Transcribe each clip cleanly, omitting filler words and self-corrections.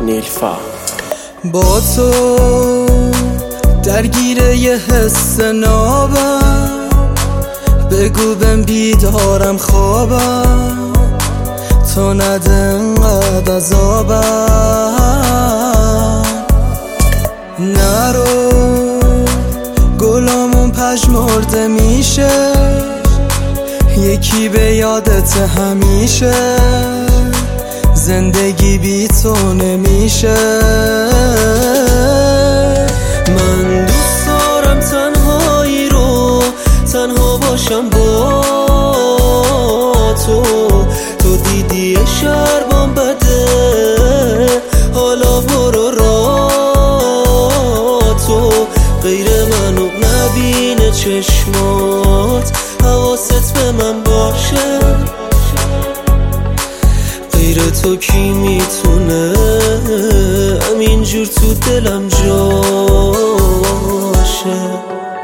نیلفر. با تو درگیر یه حس نابم، بگو بهم بیدارم خوابم، تو نده انقدر عذابم. نرو گلامون پژمرده میشه، یکی به یادت همیشه، زندگی بی تو نمیشه. من دوست دارم تنهایی رو تنها باشم با تو. تو دیدی شربام بده، حالا برو را تو. غیر منو نبینه چشمات، حواست به من باشه. غیر تو کی میتونه همینجور تو دلم جاشه؟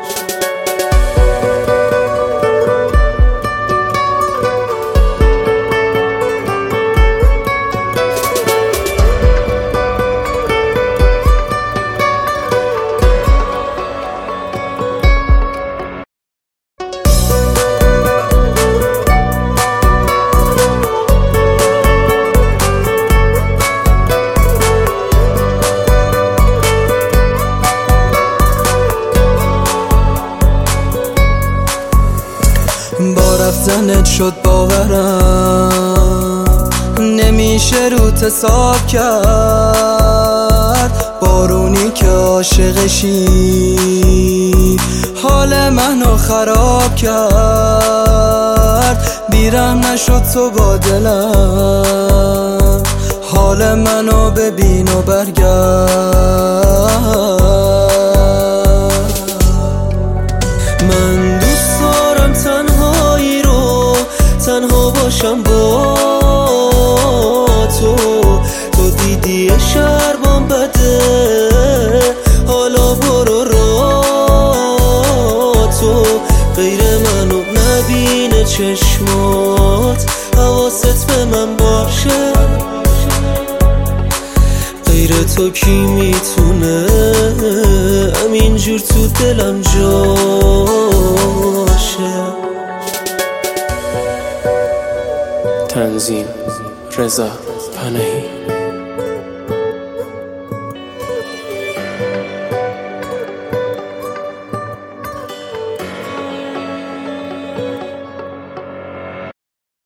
با رفتنت شد باورم نمیشه روت حساب کرد. بارونی که عاشقشی حال منو خراب کرد. بیرحم نشد تو با دلم، حال منو ببین و برگرد. من دوست دارم تنهایی رو تنها باشم با تو. تو دیدی شربام بده، حالا برو را تو. غیر منو نبینه چشمات، حواست به من باشه. غیر تو کی میتونه همینجور تو دلم جاشه؟ تنظیم رضا پناهی.